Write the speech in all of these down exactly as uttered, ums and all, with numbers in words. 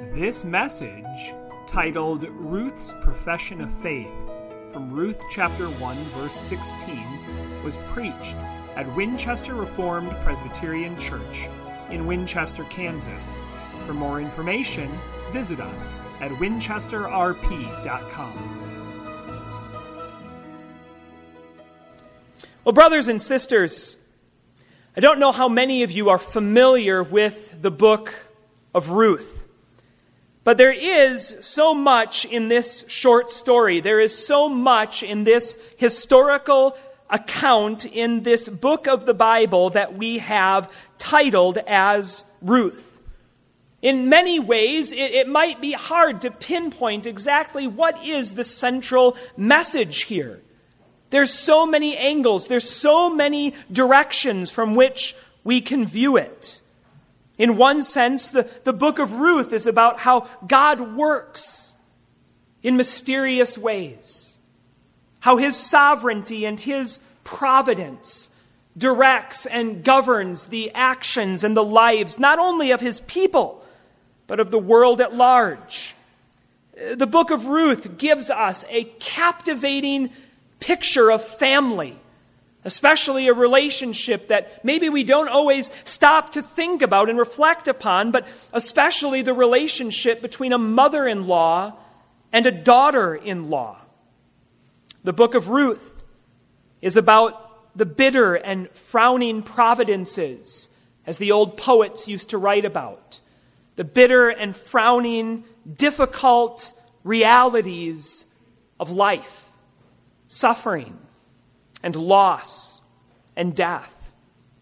This message, titled Ruth's Profession of Faith, from Ruth chapter one, verse sixteen, was preached at Winchester Reformed Presbyterian Church in Winchester, Kansas. For more information, visit us at winchester r p dot com. Well, brothers and sisters, I don't know how many of you are familiar with the book of Ruth. But there is so much in this short story. There is so much in this historical account in this book of the Bible that we have titled as Ruth. In many ways, it, it might be hard to pinpoint exactly what is the central message here. There's so many angles. There's so many directions from which we can view it. In one sense, the, the book of Ruth is about how God works in mysterious ways. How His sovereignty and His providence directs and governs the actions and the lives, not only of His people, but of the world at large. The book of Ruth gives us a captivating picture of family, especially a relationship that maybe we don't always stop to think about and reflect upon, but especially the relationship between a mother-in-law and a daughter-in-law. The book of Ruth is about the bitter and frowning providences, as the old poets used to write about. The bitter and frowning, difficult realities of life, suffering, and loss and death.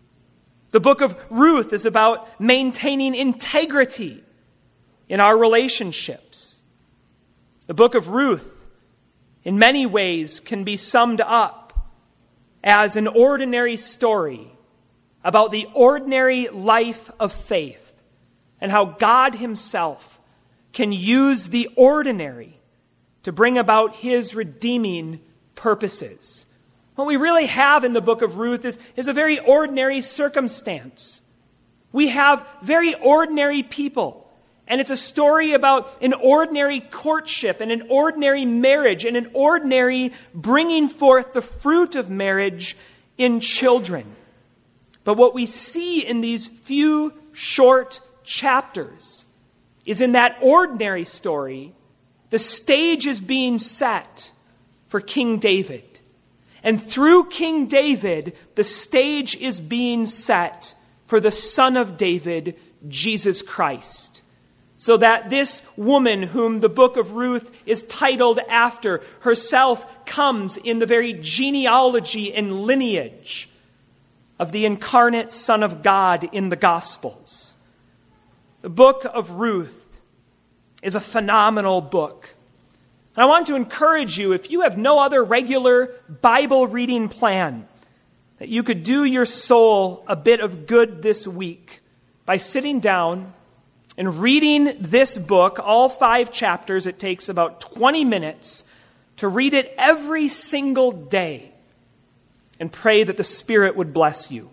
The book of Ruth is about maintaining integrity in our relationships. The book of Ruth, in many ways, can be summed up as an ordinary story about the ordinary life of faith and how God Himself can use the ordinary to bring about His redeeming purposes. What we really have in the book of Ruth is, is a very ordinary circumstance. We have very ordinary people. And it's a story about an ordinary courtship and an ordinary marriage and an ordinary bringing forth the fruit of marriage in children. But what we see in these few short chapters is in that ordinary story, the stage is being set for King David. And through King David, the stage is being set for the Son of David, Jesus Christ. So that this woman whom the book of Ruth is titled after herself comes in the very genealogy and lineage of the incarnate Son of God in the Gospels. The book of Ruth is a phenomenal book. And I want to encourage you, if you have no other regular Bible reading plan, that you could do your soul a bit of good this week by sitting down and reading this book, all five chapters. It takes about twenty minutes to read it every single day and pray that the Spirit would bless you.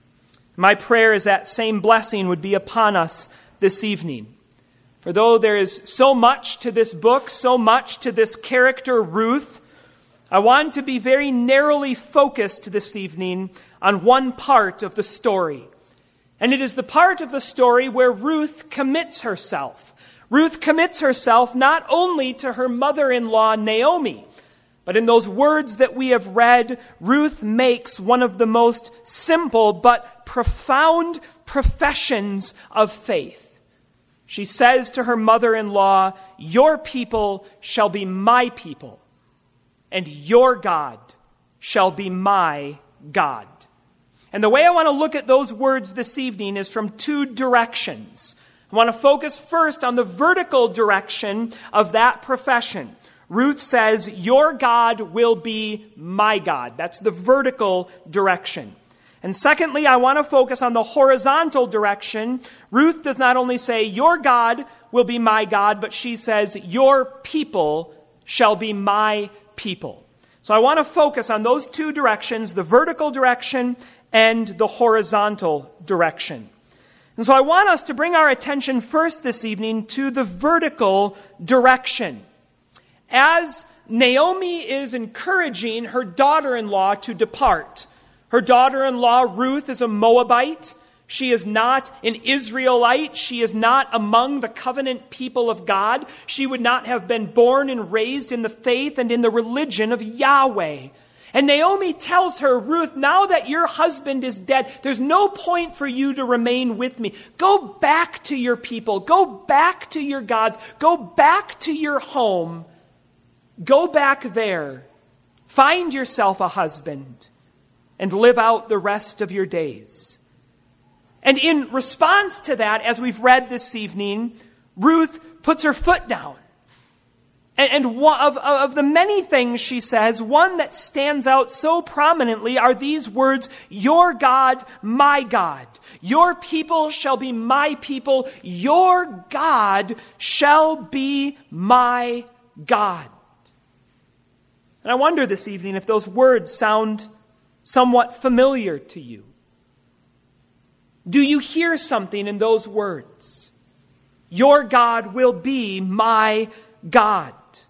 My prayer is that same blessing would be upon us this evening. For though there is so much to this book, so much to this character, Ruth, I want to be very narrowly focused this evening on one part of the story. And it is the part of the story where Ruth commits herself. Ruth commits herself not only to her mother-in-law, Naomi, but in those words that we have read, Ruth makes one of the most simple but profound professions of faith. She says to her mother-in-law, "Your people shall be my people, and your God shall be my God." And the way I want to look at those words this evening is from two directions. I want to focus first on the vertical direction of that profession. Ruth says, "Your God will be my God." That's the vertical direction. And secondly, I want to focus on the horizontal direction. Ruth does not only say, "Your God will be my God," but she says, "Your people shall be my people." So I want to focus on those two directions, the vertical direction and the horizontal direction. And so I want us to bring our attention first this evening to the vertical direction. As Naomi is encouraging her daughter-in-law to depart. Her daughter-in-law, Ruth, is a Moabite. She is not an Israelite. She is not among the covenant people of God. She would not have been born and raised in the faith and in the religion of Yahweh. And Naomi tells her, Ruth, now that your husband is dead, there's no point for you to remain with me. Go back to your people. Go back to your gods. Go back to your home. Go back there. Find yourself a husband and live out the rest of your days. And in response to that, as we've read this evening, Ruth puts her foot down. And, and one of, of the many things she says, one that stands out so prominently are these words, your God, my God. Your people shall be my people. Your God shall be my God. And I wonder this evening if those words sound somewhat familiar to you. Do you hear something in those words? Your God will be my God.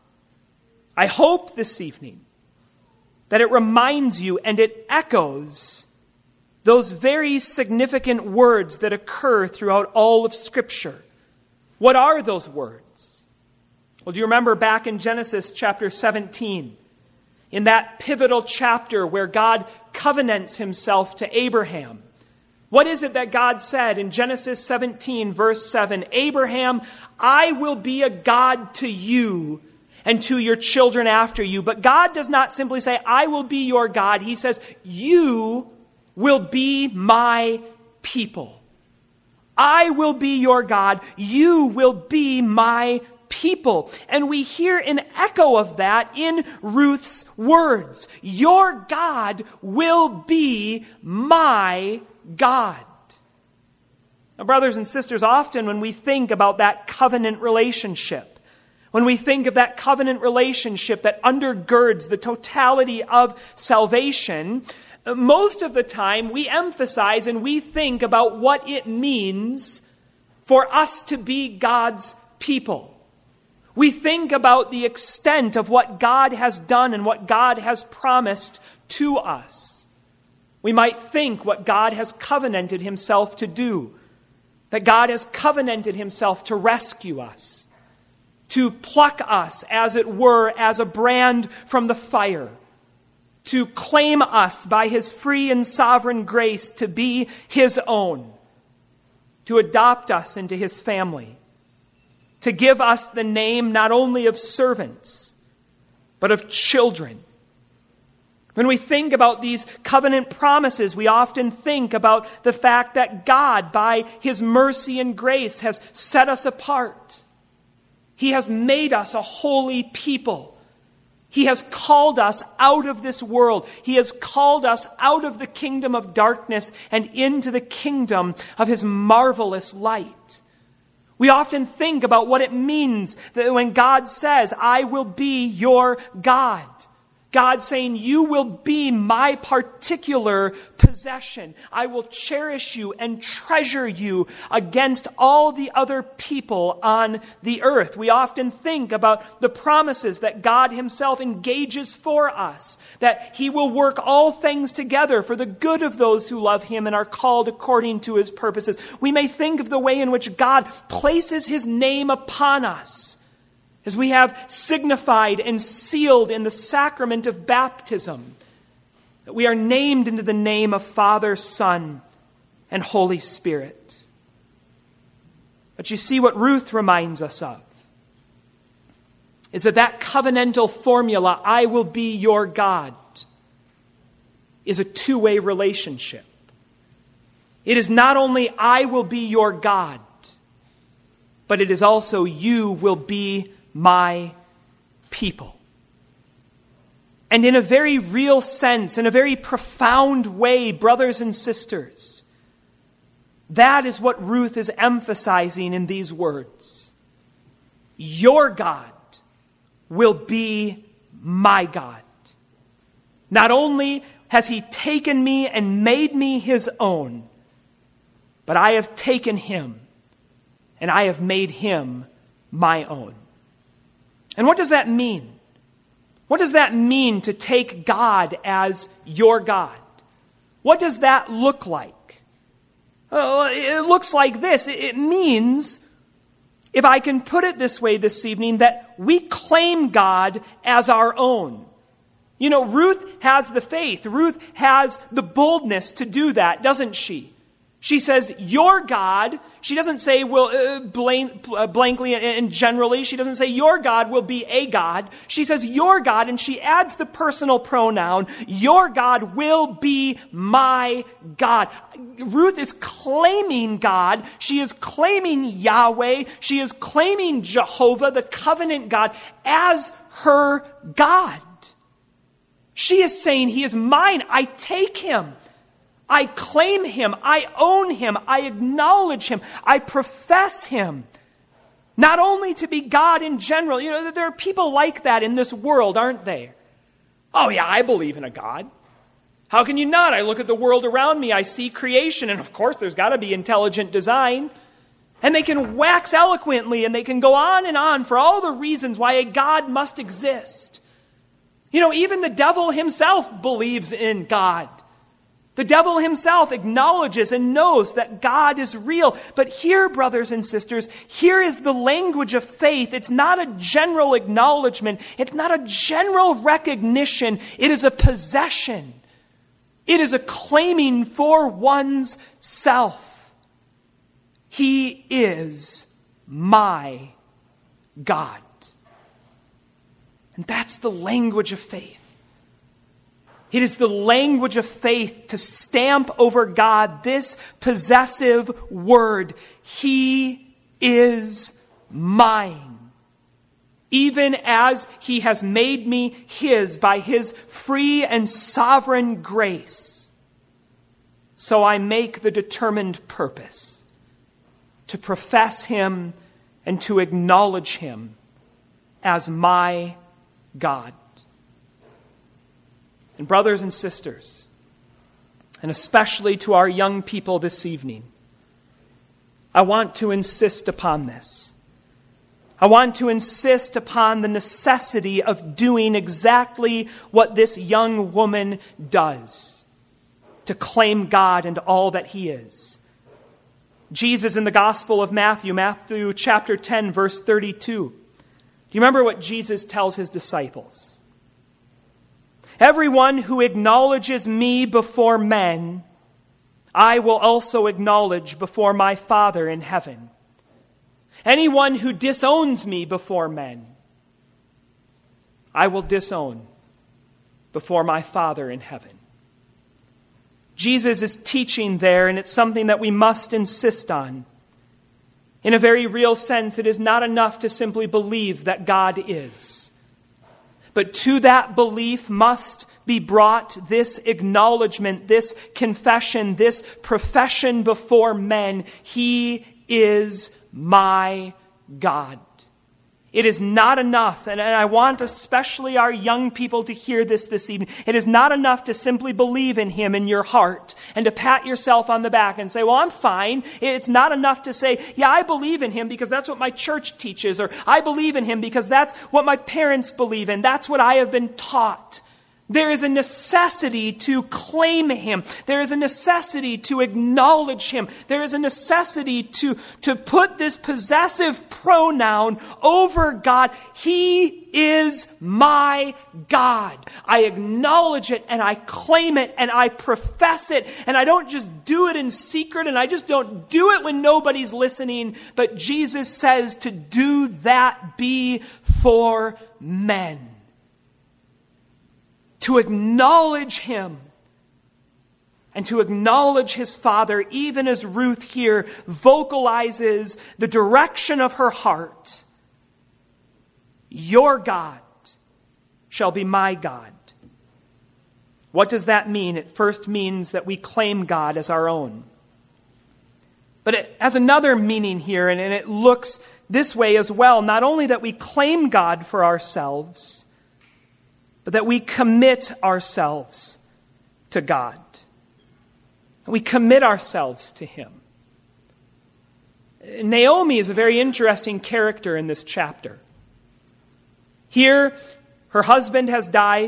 I hope this evening that it reminds you and it echoes those very significant words that occur throughout all of Scripture. What are those words? Well, do you remember back in Genesis chapter seventeen, in that pivotal chapter where God covenants himself to Abraham? What is it that God said in Genesis seventeen, verse seven? Abraham, I will be a God to you and to your children after you. But God does not simply say, I will be your God. He says, you will be my people. I will be your God. You will be my people. And we hear an echo of that in Ruth's words. Your God will be my God. Now, brothers and sisters, often when we think about that covenant relationship, when we think of that covenant relationship that undergirds the totality of salvation, most of the time we emphasize and we think about what it means for us to be God's people. We think about the extent of what God has done and what God has promised to us. We might think what God has covenanted himself to do, that God has covenanted himself to rescue us, to pluck us, as it were, as a brand from the fire, to claim us by his free and sovereign grace to be his own, to adopt us into his family, to give us the name not only of servants, but of children. When we think about these covenant promises, we often think about the fact that God, by his mercy and grace, has set us apart. He has made us a holy people. He has called us out of this world. He has called us out of the kingdom of darkness and into the kingdom of his marvelous light. We often think about what it means that when God says, I will be your God. God saying, you will be my particular possession. I will cherish you and treasure you against all the other people on the earth. We often think about the promises that God himself engages for us, that he will work all things together for the good of those who love him and are called according to his purposes. We may think of the way in which God places his name upon us, as we have signified and sealed in the sacrament of baptism, that we are named into the name of Father, Son, and Holy Spirit. But you see what Ruth reminds us of is that that covenantal formula, I will be your God, is a two-way relationship. It is not only I will be your God, but it is also you will be my people. And in a very real sense, in a very profound way, brothers and sisters, that is what Ruth is emphasizing in these words. Your God will be my God. Not only has he taken me and made me his own, but I have taken him and I have made him my own. And what does that mean? What does that mean to take God as your God? What does that look like? Well, it looks like this. It means, if I can put it this way this evening, that we claim God as our own. You know, Ruth has the faith. Ruth has the boldness to do that, doesn't she? She says, your God. She doesn't say, well, uh, blank, uh, blankly and, and generally. She doesn't say, your God will be a God. She says, your God, and she adds the personal pronoun, your God will be my God. Ruth is claiming God. She is claiming Yahweh. She is claiming Jehovah, the covenant God, as her God. She is saying, he is mine. I take him. I claim him. I own him. I acknowledge him. I profess him. Not only to be God in general. You know, there are people like that in this world, aren't there? Oh yeah, I believe in a God. How can you not? I look at the world around me. I see creation. And of course, there's got to be intelligent design. And they can wax eloquently and they can go on and on for all the reasons why a God must exist. You know, even the devil himself believes in God. The devil himself acknowledges and knows that God is real. But here, brothers and sisters, here is the language of faith. It's not a general acknowledgement. It's not a general recognition. It is a possession. It is a claiming for one's self. He is my God. And that's the language of faith. It is the language of faith to stamp over God this possessive word. He is mine. Even as he has made me his by his free and sovereign grace. So I make the determined purpose to profess him and to acknowledge him as my God. And brothers and sisters, and especially to our young people this evening, I want to insist upon this. I want to insist upon the necessity of doing exactly what this young woman does, to claim God and all that he is. Jesus in the Gospel of Matthew, Matthew chapter ten, verse thirty-two. Do you remember what Jesus tells his disciples? Everyone who acknowledges me before men, I will also acknowledge before my Father in heaven. Anyone who disowns me before men, I will disown before my Father in heaven. Jesus is teaching there, and it's something that we must insist on. In a very real sense, it is not enough to simply believe that God is. But to that belief must be brought this acknowledgement, this confession, this profession before men. He is my God. It is not enough, and I want especially our young people to hear this this evening. It is not enough to simply believe in him in your heart and to pat yourself on the back and say, well, I'm fine. It's not enough to say, yeah, I believe in him because that's what my church teaches, or I believe in him because that's what my parents believe in. That's what I have been taught. There is a necessity to claim him. There is a necessity to acknowledge him. There is a necessity to, to put this possessive pronoun over God. He is my God. I acknowledge it and I claim it and I profess it. And I don't just do it in secret, and I just don't do it when nobody's listening. But Jesus says to do that before men. To acknowledge him and to acknowledge his Father, even as Ruth here vocalizes the direction of her heart. Your God shall be my God. What does that mean? It first means that we claim God as our own. But it has another meaning here, and it looks this way as well. Not only that we claim God for ourselves, but that we commit ourselves to God. We commit ourselves to him. Naomi is a very interesting character in this chapter. Here, her husband has died.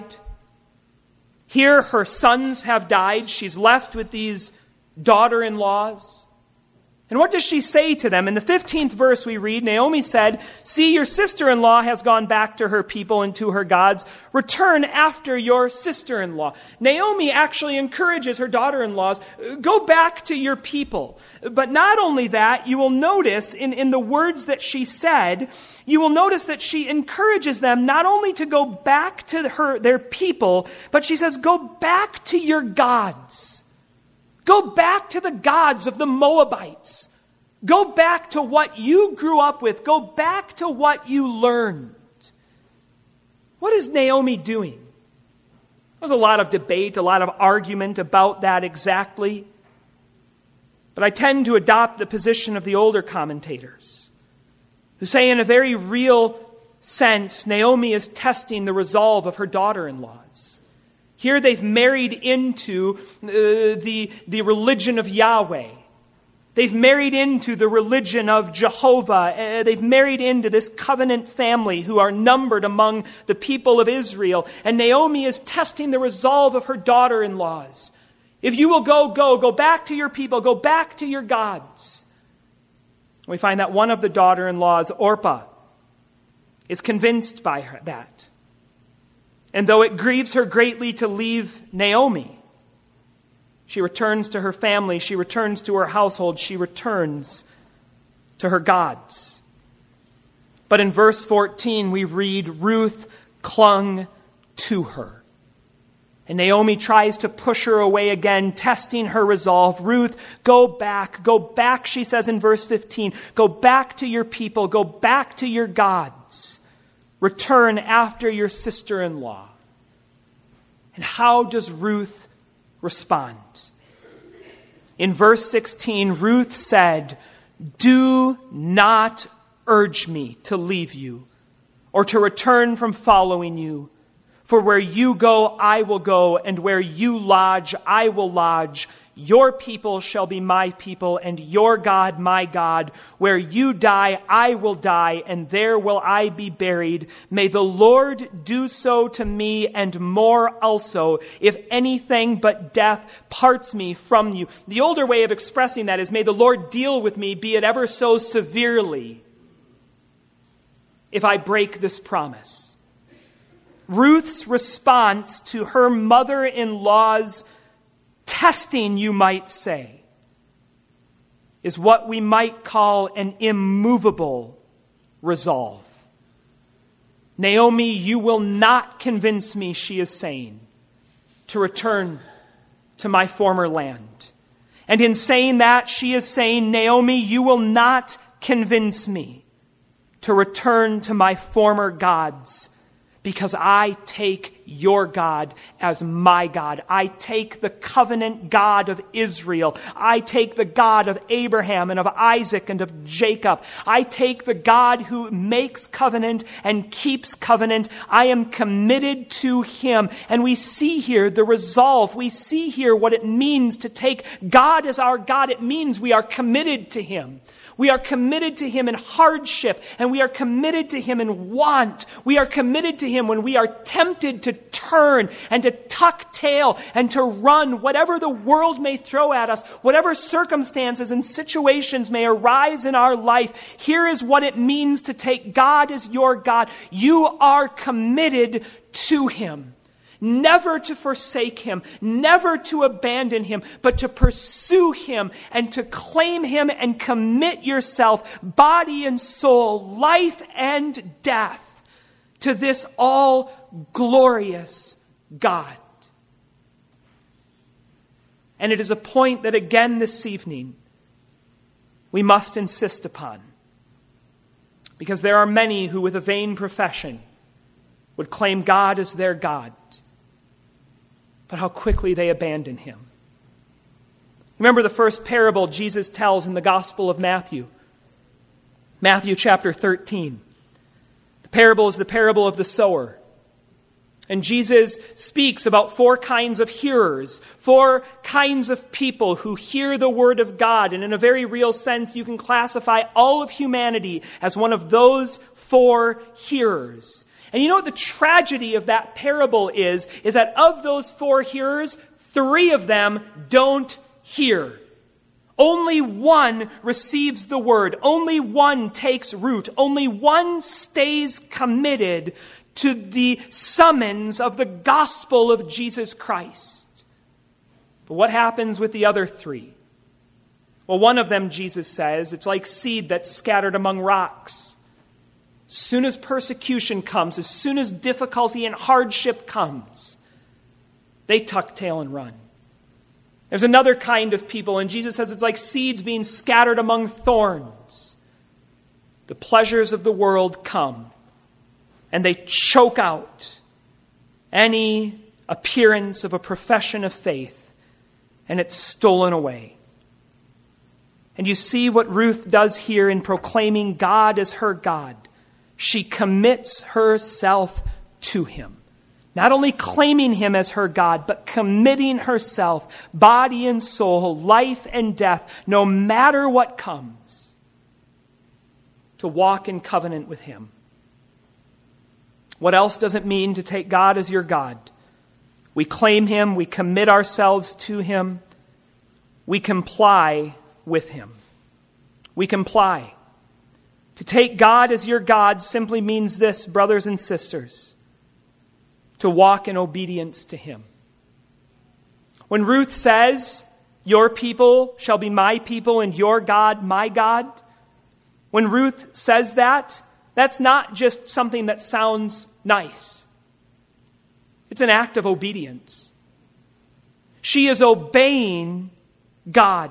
Here, her sons have died. She's left with these daughter-in-laws. And what does she say to them? In the fifteenth verse we read, Naomi said, "See, your sister-in-law has gone back to her people and to her gods. Return after your sister-in-law." Naomi actually encourages her daughter-in-laws, go back to your people. But not only that, you will notice in, in the words that she said, you will notice that she encourages them not only to go back to her their people, but she says, go back to your gods. Go back to the gods of the Moabites. Go back to what you grew up with. Go back to what you learned. What is Naomi doing? There's a lot of debate, a lot of argument about that exactly. But I tend to adopt the position of the older commentators, who say in a very real sense, Naomi is testing the resolve of her daughter-in-laws. Here they've married into uh, the, the religion of Yahweh. They've married into the religion of Jehovah. Uh, they've married into this covenant family who are numbered among the people of Israel. And Naomi is testing the resolve of her daughter-in-laws. If you will go, go. Go back to your people. Go back to your gods. We find that one of the daughter-in-laws, Orpah, is convinced by her, that. And though it grieves her greatly to leave Naomi, she returns to her family, she returns to her household, she returns to her gods. But in verse fourteen, we read, Ruth clung to her. And Naomi tries to push her away again, testing her resolve. Ruth, go back, go back, she says in verse fifteen. Go back to your people, go back to your gods. Return after your sister-in-law. And how does Ruth respond? In verse sixteen, Ruth said, "Do not urge me to leave you or to return from following you. For where you go, I will go, and where you lodge, I will lodge. Your people shall be my people, and your God my God. Where you die, I will die, and there will I be buried. May the Lord do so to me, and more also, if anything but death parts me from you." The older way of expressing that is, may the Lord deal with me, be it ever so severely, if I break this promise. Ruth's response to her mother-in-law's testing, you might say, is what we might call an immovable resolve. Naomi, you will not convince me, she is saying, to return to my former land. And in saying that, she is saying, Naomi, you will not convince me to return to my former gods, because I take your God as my God. I take the covenant God of Israel. I take the God of Abraham and of Isaac and of Jacob. I take the God who makes covenant and keeps covenant. I am committed to him. And we see here the resolve. We see here what it means to take God as our God. It means we are committed to him. We are committed to him in hardship, and we are committed to him in want. We are committed to him when we are tempted to turn and to tuck tail and to run whatever the world may throw at us, whatever circumstances and situations may arise in our life. Here is what it means to take God as your God. You are committed to him. Never to forsake him, never to abandon him, but to pursue him and to claim him and commit yourself, body and soul, life and death, to this all-glorious God. And it is a point that again this evening we must insist upon, because there are many who with a vain profession would claim God as their God, but how quickly they abandon him. Remember the first parable Jesus tells in the Gospel of Matthew. Matthew chapter thirteen. The parable is the parable of the sower. And Jesus speaks about four kinds of hearers, four kinds of people who hear the word of God. And in a very real sense, you can classify all of humanity as one of those four hearers. And you know what the tragedy of that parable is? Is that of those four hearers, three of them don't hear. Only one receives the word. Only one takes root. Only one stays committed to the summons of the gospel of Jesus Christ. But what happens with the other three? Well, one of them, Jesus says, it's like seed that's scattered among rocks. As soon as persecution comes, as soon as difficulty and hardship comes, they tuck tail and run. There's another kind of people, and Jesus says it's like seeds being scattered among thorns. The pleasures of the world come, and they choke out any appearance of a profession of faith, and it's stolen away. And you see what Ruth does here in proclaiming God as her God. She commits herself to him. Not only claiming him as her God, but committing herself, body and soul, life and death, no matter what comes, to walk in covenant with him. What else does it mean to take God as your God? We claim him, we commit ourselves to him, we comply with him. We comply. To take God as your God simply means this, brothers and sisters: to walk in obedience to him. When Ruth says, your people shall be my people and your God my God, when Ruth says that, that's not just something that sounds nice. It's an act of obedience. She is obeying God.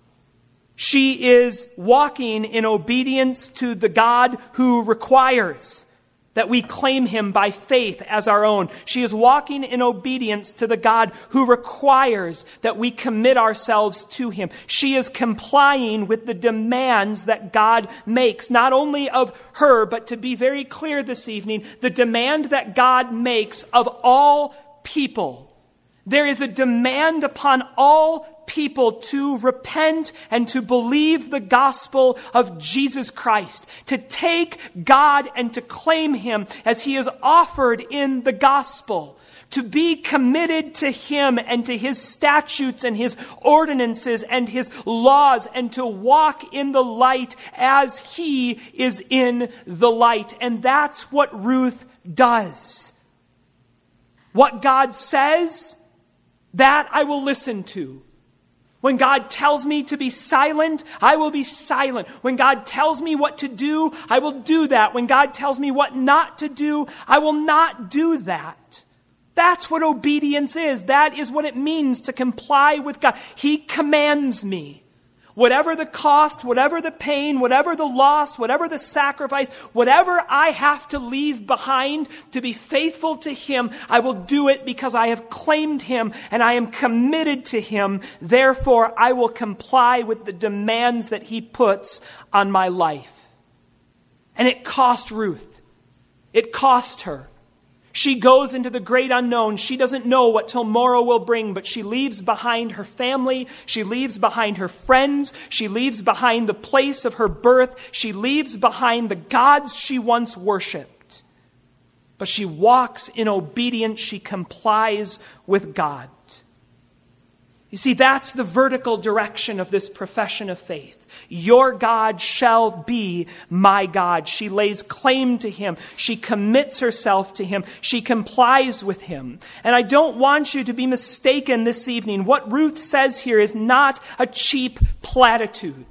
She is walking in obedience to the God who requires that we claim him by faith as our own. She is walking in obedience to the God who requires that we commit ourselves to him. She is complying with the demands that God makes, not only of her, but to be very clear this evening, the demand that God makes of all people. There is a demand upon all people to repent and to believe the gospel of Jesus Christ, to take God and to claim him as he is offered in the gospel, to be committed to him and to his statutes and his ordinances and his laws, and to walk in the light as he is in the light. And that's what Ruth does. What God says, that I will listen to. When God tells me to be silent, I will be silent. When God tells me what to do, I will do that. When God tells me what not to do, I will not do that. That's what obedience is. That is what it means to comply with God. He commands me. Whatever the cost, whatever the pain, whatever the loss, whatever the sacrifice, whatever I have to leave behind to be faithful to him, I will do it because I have claimed him and I am committed to him. Therefore, I will comply with the demands that he puts on my life. And it cost Ruth. It cost her. She goes into the great unknown. She doesn't know what tomorrow will bring, but she leaves behind her family. She leaves behind her friends. She leaves behind the place of her birth. She leaves behind the gods she once worshipped. But she walks in obedience. She complies with God. You see, that's the vertical direction of this profession of faith. Your God shall be my God. She lays claim to him. She commits herself to him. She complies with him. And I don't want you to be mistaken this evening. What Ruth says here is not a cheap platitude.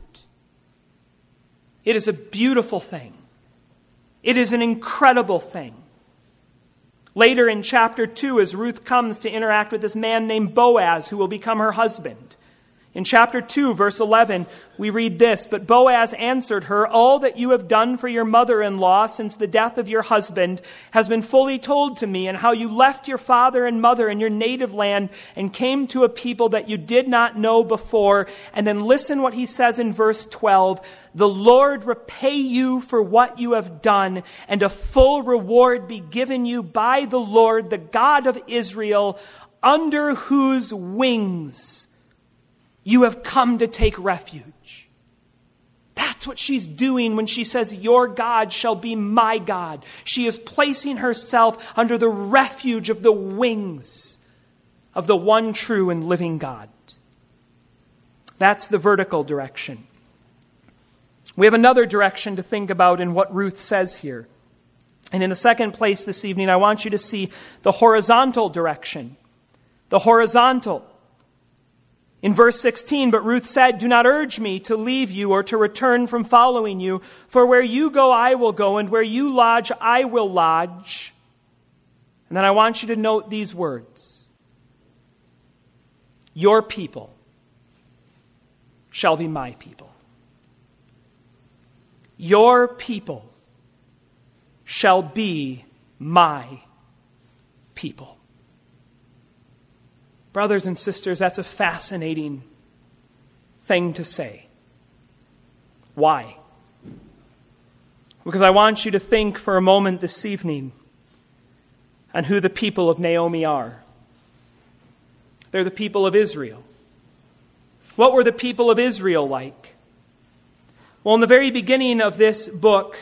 It is a beautiful thing. It is an incredible thing. Later in chapter two, as Ruth comes to interact with this man named Boaz, who will become her husband, In chapter two, verse eleven, we read this, "But Boaz answered her, 'All that you have done for your mother-in-law since the death of your husband has been fully told to me, and how you left your father and mother and your native land and came to a people that you did not know before.'" And then listen what he says in verse twelve, "The Lord repay you for what you have done, and a full reward be given you by the Lord, the God of Israel, under whose wings you have come to take refuge." That's what she's doing when she says, "Your God shall be my God." She is placing herself under the refuge of the wings of the one true and living God. That's the vertical direction. We have another direction to think about in what Ruth says here. And in the second place this evening, I want you to see the horizontal direction. The horizontal. In verse sixteen, "But Ruth said, 'Do not urge me to leave you or to return from following you, for where you go I will go, and where you lodge I will lodge.'" And then I want you to note these words. "Your people shall be my people. Your people shall be my people." Brothers and sisters, that's a fascinating thing to say. Why? Because I want you to think for a moment this evening on who the people of Naomi are. They're the people of Israel. What were the people of Israel like? Well, in the very beginning of this book,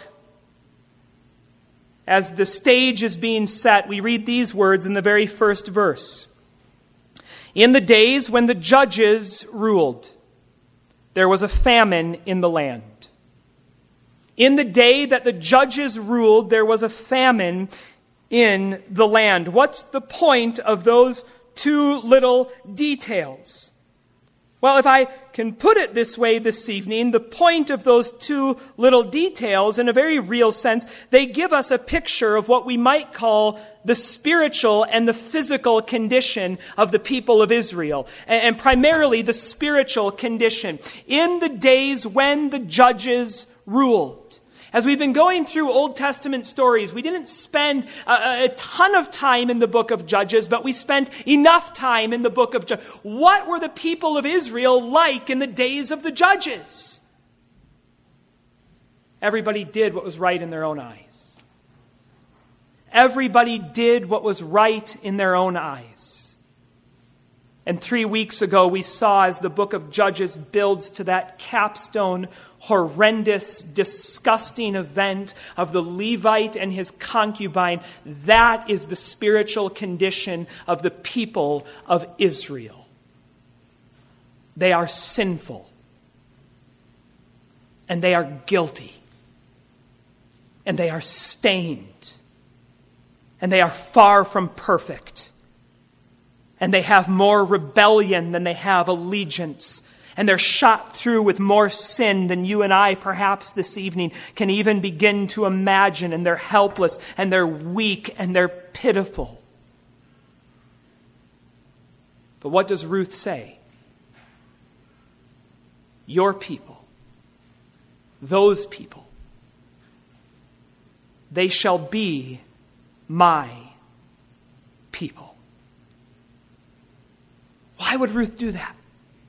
as the stage is being set, we read these words in the very first verse. "In the days when the judges ruled, there was a famine in the land." In the day that the judges ruled, there was a famine in the land. What's the point of those two little details? Well, if I can put it this way this evening, the point of those two little details, in a very real sense, they give us a picture of what we might call the spiritual and the physical condition of the people of Israel, and primarily the spiritual condition. In the days when the judges ruled. As we've been going through Old Testament stories, we didn't spend a, a ton of time in the book of Judges, but we spent enough time in the book of Judges. What were the people of Israel like in the days of the judges? Everybody did what was right in their own eyes. Everybody did what was right in their own eyes. And three weeks ago, we saw as the book of Judges builds to that capstone, horrendous, disgusting event of the Levite and his concubine. That is the spiritual condition of the people of Israel. They are sinful. And they are guilty. And they are stained. And they are far from perfect. And they have more rebellion than they have allegiance. And they're shot through with more sin than you and I perhaps this evening can even begin to imagine. And they're helpless, and they're weak, and they're pitiful. But what does Ruth say? Your people, those people, they shall be my people. Why would Ruth do that?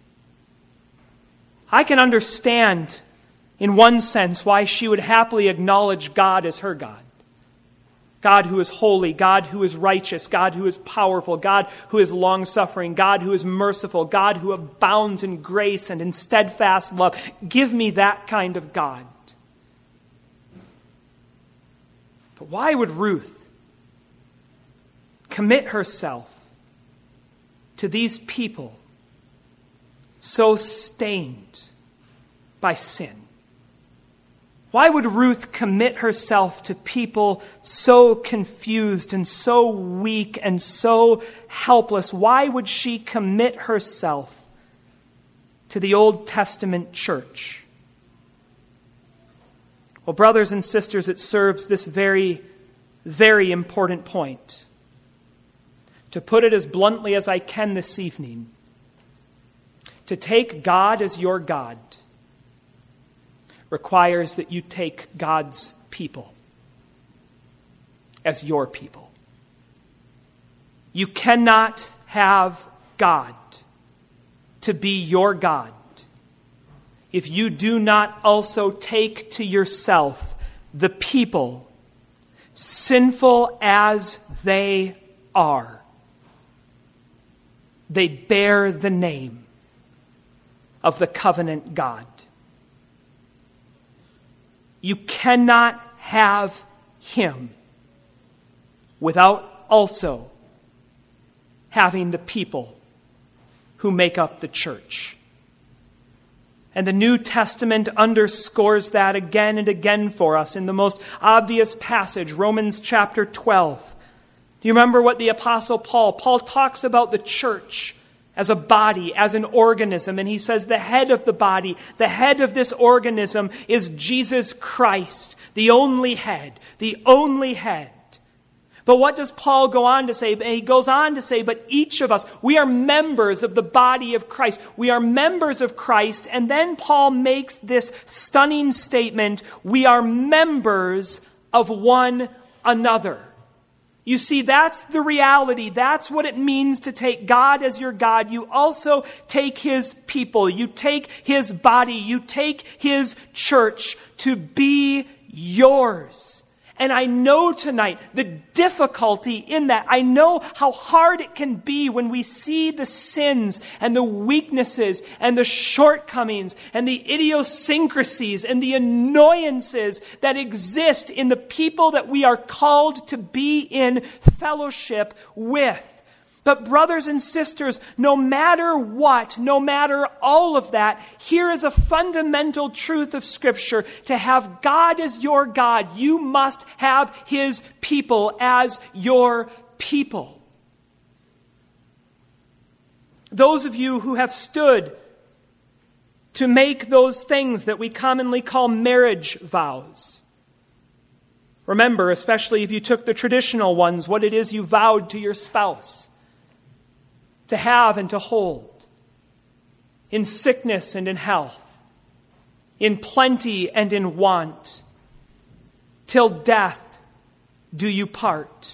I can understand, in one sense, why she would happily acknowledge God as her God. God who is holy, God who is righteous, God who is powerful, God who is long-suffering, God who is merciful, God who abounds in grace and in steadfast love. Give me that kind of God. But why would Ruth commit herself to these people so stained by sin? Why would Ruth commit herself to people so confused and so weak and so helpless? Why would she commit herself to the Old Testament church? Well, brothers and sisters, it serves this very, very important point. To put it as bluntly as I can this evening, to take God as your God requires that you take God's people as your people. You cannot have God to be your God if you do not also take to yourself the people, sinful as they are. They bear the name of the covenant God. You cannot have him without also having the people who make up the church. And the New Testament underscores that again and again for us in the most obvious passage, Romans chapter twelve. Do you remember what the Apostle Paul, Paul talks about the church as a body, as an organism, and he says the head of the body, the head of this organism is Jesus Christ, the only head, the only head. But what does Paul go on to say? He goes on to say, but each of us, we are members of the body of Christ. We are members of Christ. And then Paul makes this stunning statement, we are members of one another. You see, that's the reality. That's what it means to take God as your God. You also take his people. You take his body. You take his church to be yours. And I know tonight the difficulty in that. I know how hard it can be when we see the sins and the weaknesses and the shortcomings and the idiosyncrasies and the annoyances that exist in the people that we are called to be in fellowship with. But brothers and sisters, no matter what, no matter all of that, here is a fundamental truth of Scripture. To have God as your God, you must have his people as your people. Those of you who have stood to make those things that we commonly call marriage vows, remember, especially if you took the traditional ones, what it is you vowed to your spouse. To have and to hold, in sickness and in health, in plenty and in want, till death do you part.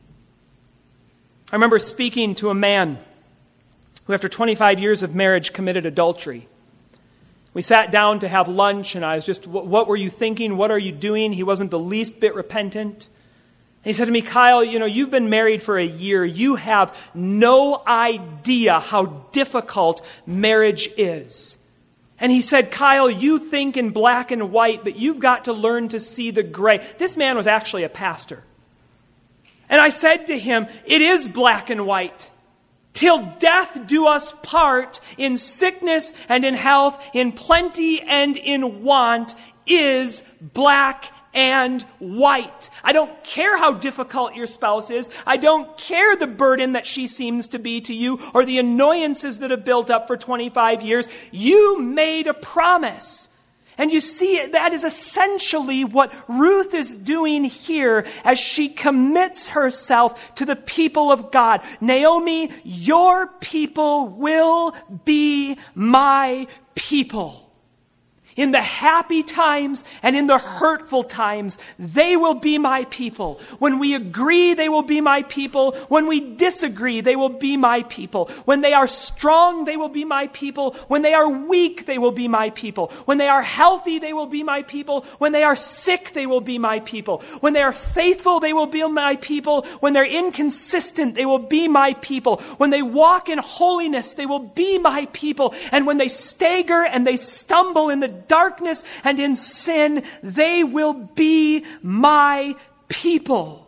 I remember speaking to a man who, after twenty-five years of marriage, committed adultery. We sat down to have lunch, and I was just, what were you thinking? What are you doing? He wasn't the least bit repentant. He said to me, Kyle, you know, you've been married for a year. You have no idea how difficult marriage is. And he said, Kyle, you think in black and white, but you've got to learn to see the gray. This man was actually a pastor. And I said to him, it is black and white. Till death do us part, in sickness and in health, in plenty and in want, is black and white. I don't care how difficult your spouse is. I don't care the burden that she seems to be to you or the annoyances that have built up for twenty-five years. You made a promise. And you see, that is essentially what Ruth is doing here as she commits herself to the people of God. Naomi, your people will be my people. In the happy times and in the hurtful times, they will be my people. When we agree, they will be my people. When we disagree, they will be my people. When they are strong, they will be my people. When they are weak, they will be my people. When they are healthy, they will be my people. When they are sick, they will be my people. When they are faithful, they will be my people. When they're inconsistent, they will be my people. When they walk in holiness, they will be my people. And when they stagger and they stumble in the darkness and in sin, they will be my people.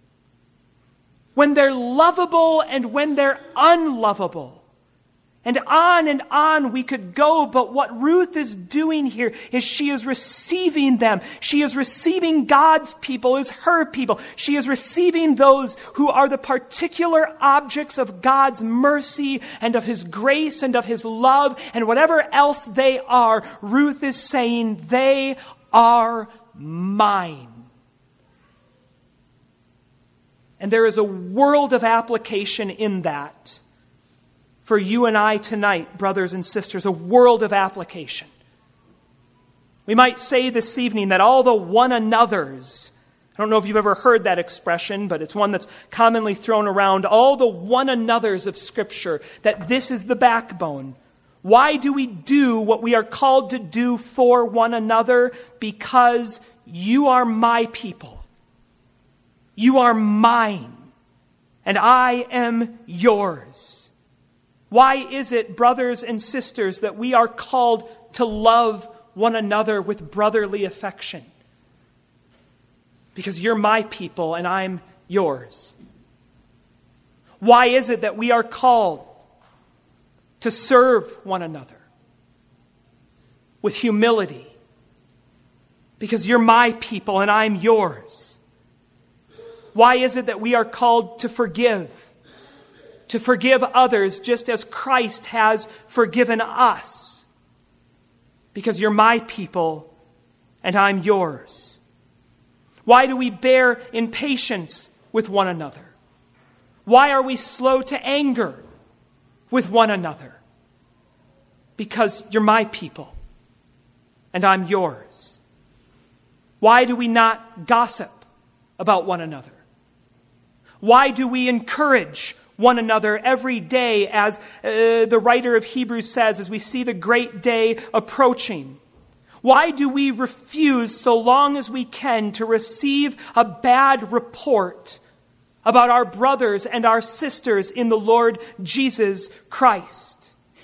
When they're lovable and when they're unlovable. And on and on we could go, but what Ruth is doing here is she is receiving them. She is receiving God's people as her people. She is receiving those who are the particular objects of God's mercy and of his grace and of his love and whatever else they are. Ruth is saying, they are mine. And there is a world of application in that for you and I tonight, brothers and sisters, a world of application. We might say this evening that all the one another's, I don't know if you've ever heard that expression, but it's one that's commonly thrown around, all the one another's of Scripture, that this is the backbone. Why do we do what we are called to do for one another? Because you are my people. You are mine. And I am yours. Why is it, brothers and sisters, that we are called to love one another with brotherly affection? Because you're my people and I'm yours. Why is it that we are called to serve one another with humility? Because you're my people and I'm yours. Why is it that we are called to forgive? To forgive others just as Christ has forgiven us? Because you're my people and I'm yours. Why do we bear in patience with one another? Why are we slow to anger with one another? Because you're my people and I'm yours. Why do we not gossip about one another? Why do we encourage one another every day, as uh, the writer of Hebrews says, as we see the great day approaching? Why do we refuse so long as we can to receive a bad report about our brothers and our sisters in the Lord Jesus Christ?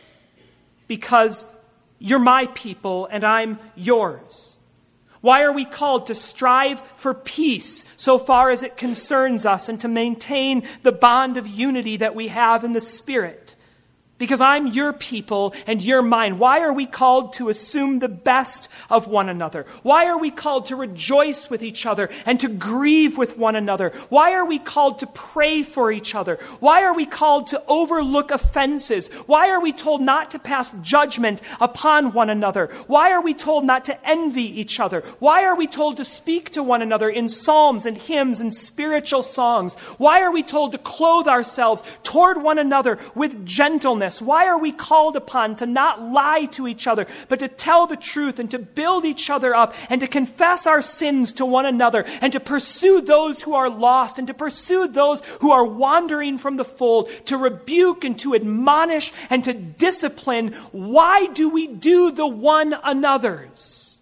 Because you're my people and I'm yours. Why are we called to strive for peace so far as it concerns us and to maintain the bond of unity that we have in the Spirit? Because I'm your people and you're mine. Why are we called to assume the best of one another? Why are we called to rejoice with each other and to grieve with one another? Why are we called to pray for each other? Why are we called to overlook offenses? Why are we told not to pass judgment upon one another? Why are we told not to envy each other? Why are we told to speak to one another in psalms and hymns and spiritual songs? Why are we told to clothe ourselves toward one another with gentleness? Why are we called upon to not lie to each other, but to tell the truth and to build each other up and to confess our sins to one another and to pursue those who are lost and to pursue those who are wandering from the fold, to rebuke and to admonish and to discipline? Why do we do the one another's?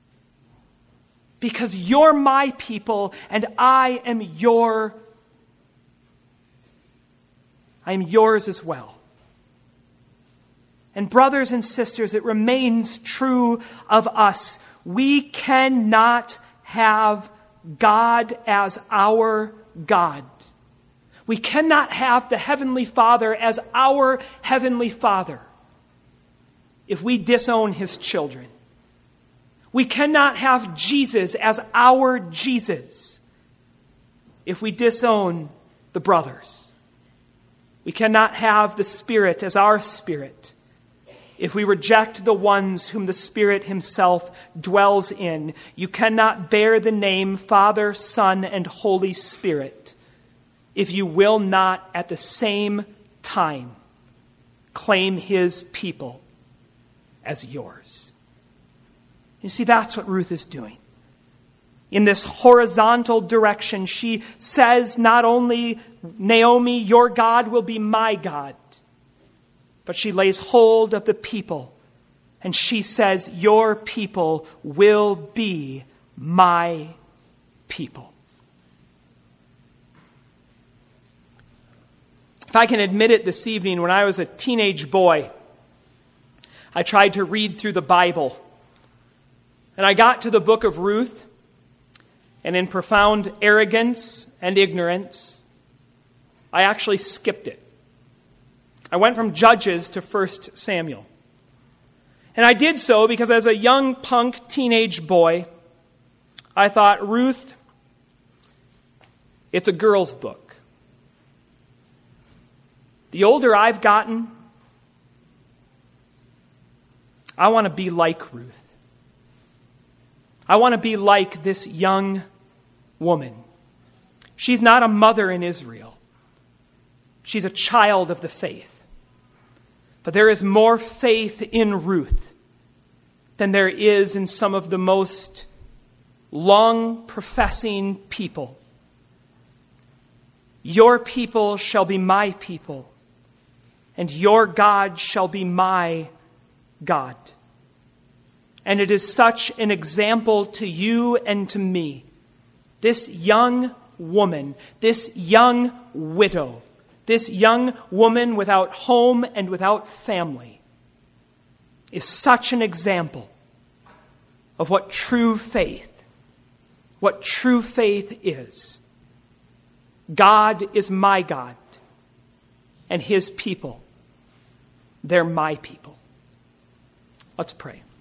Because you're my people and I am your, I am yours as well. And brothers and sisters, it remains true of us. We cannot have God as our God. We cannot have the Heavenly Father as our Heavenly Father if we disown His children. We cannot have Jesus as our Jesus if we disown the brothers. We cannot have the Spirit as our Spirit if we reject the ones whom the Spirit Himself dwells in. You cannot bear the name Father, Son, and Holy Spirit if you will not at the same time claim His people as yours. You see, that's what Ruth is doing. In this horizontal direction, she says not only, Naomi, your God will be my God, but she lays hold of the people and she says, your people will be my people. If I can admit it this evening, when I was a teenage boy, I tried to read through the Bible. And I got to the book of Ruth, and in profound arrogance and ignorance, I actually skipped it. I went from Judges to First Samuel. And I did so because as a young punk teenage boy, I thought, Ruth, it's a girl's book. The older I've gotten, I want to be like Ruth. I want to be like this young woman. She's not a mother in Israel. She's a child of the faith. But there is more faith in Ruth than there is in some of the most long-professing people. Your people shall be my people, and your God shall be my God. And it is such an example to you and to me. This young woman, this young widow, this young woman without home and without family is such an example of what true faith, what true faith is. God is my God, and his people, they're my people. Let's pray.